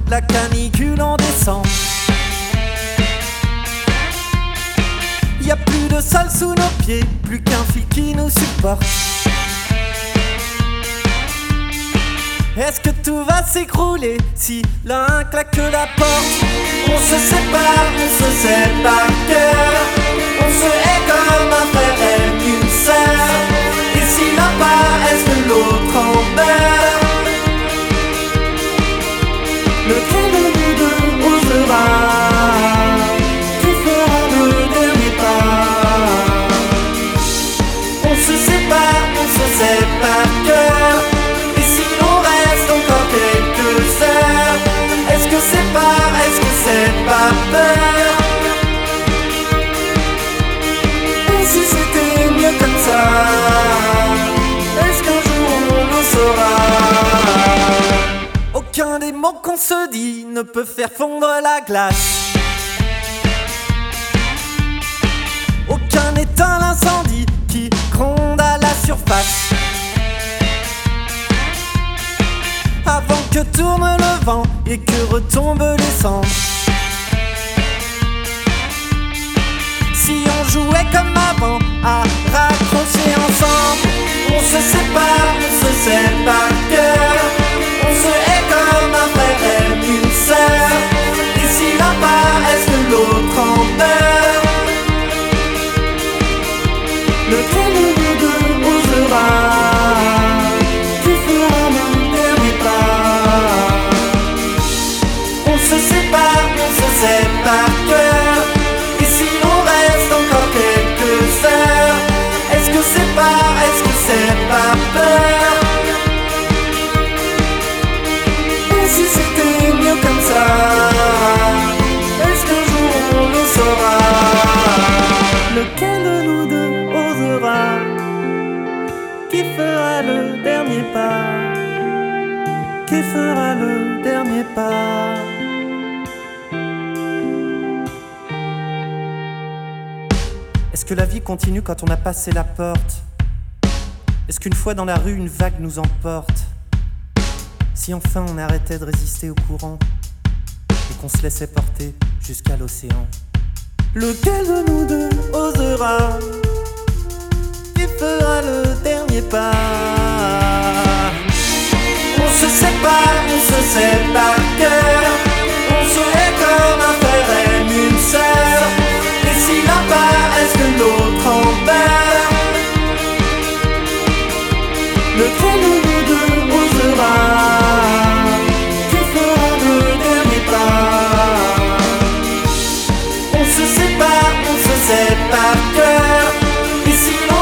la canicule en décembre. Y a plus de sol sous nos pieds, plus qu'un fil qui nous supporte. Est-ce que tout va s'écrouler si l'un claque la porte? On se sépare par cœur. On se hait comme un frère aime une sœur. Et si l'un part, est-ce que l'autre en meurt? Lequel de nous deux osera? Qui fera le dernier pas? On se sépare cœur. Et si l'on reste encore quelques heures, est-ce que c'est pas peur? Et si c'était mieux comme ça? Est-ce qu'un jour on le saura? Aucun des mots qu'on se dit ne peut faire fondre la glace. Aucun n'éteint l'incendie qui gronde à la surface. Avant que tourne le vent et que retombent les cendres. Si on jouait comme avant à raccrocher ensemble, on se sépare cœur. On se hait comme un frère aime une sœur. Et si l'un part, est-ce que l'autre en meurt? Lequel de nous deux osera? Qui fera le dernier pas? On se sépare cœur. Et si on reste encore quelques heures, est-ce que c'est pas peur? Et si c'était mieux comme ça? Est-ce qu'un jour on le saura? Lequel de nous deux osera? Qui fera le dernier pas? Qui fera le dernier pas? Est-ce que la vie continue quand on a passé la porte? Est-ce qu'une fois dans la rue, une vague nous emporte? Si enfin on arrêtait de résister au courant et qu'on se laissait porter jusqu'à l'océan. Lequel de nous deux osera? Qui fera le dernier pas? On se sépare cœur. On se hait comme un frère aime une sœur. Et si l'un part, est-ce que l'autre en meurt? Lequel de nous deux osera? Qui fera le dernier pas? On se sépare cœur. Et si l'on